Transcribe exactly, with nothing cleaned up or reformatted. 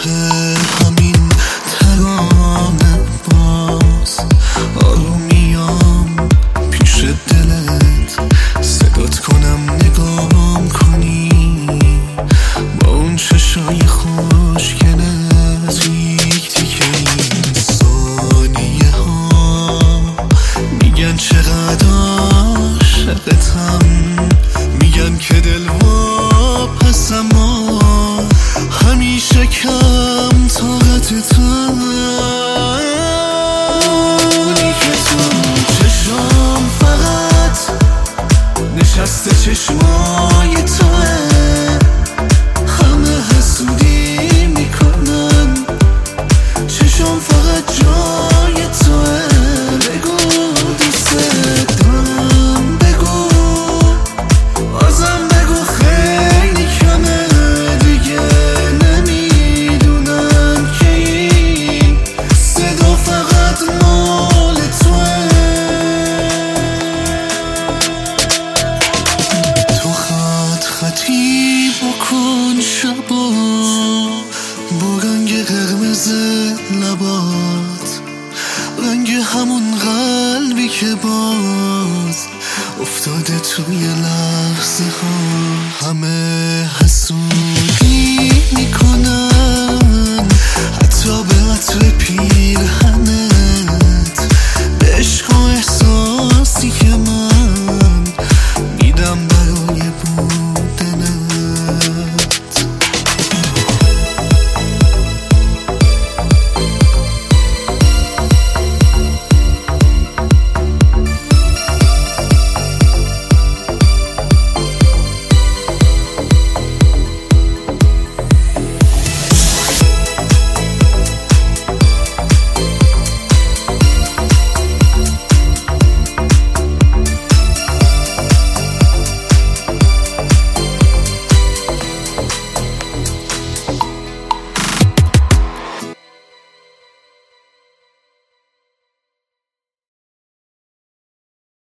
همین ترانه باز آروم میام پیش دلت صدات کنم نگام کنی با اون چشای خوشگلت یک تیکه این ثانیه ها میگن چقدر عاشقتم میگن که دل واپسم همیشه کم طاقتتم اونی که تو چشم فقط نشسته چشمان